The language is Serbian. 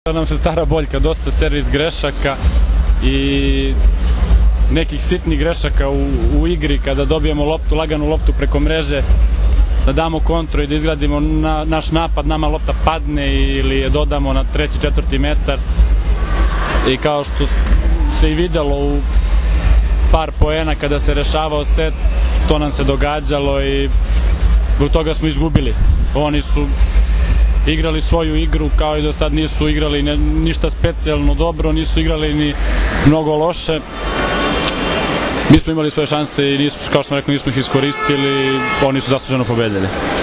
nam se stara boljka, dosta servis grešaka i nekih sitnih grešaka u igri kada dobijemo loptu, laganu loptu preko mreže, da damo kontru i da izgradimo naš napad, nama lopta padne ili je dodamo na 3. 4. metar. I kao što se i videlo u par poena kada se rešavao set, to nam se događalo i zbog toga smo izgubili. Oni su igrali svoju igru kao i do sad, nisu igrali ništa specijalno dobro, nisu igrali ni mnogo loše. Mi smo imali svoje šanse i kao što smo rekli, nismo ih iskoristili, oni su zasluženo pobedili.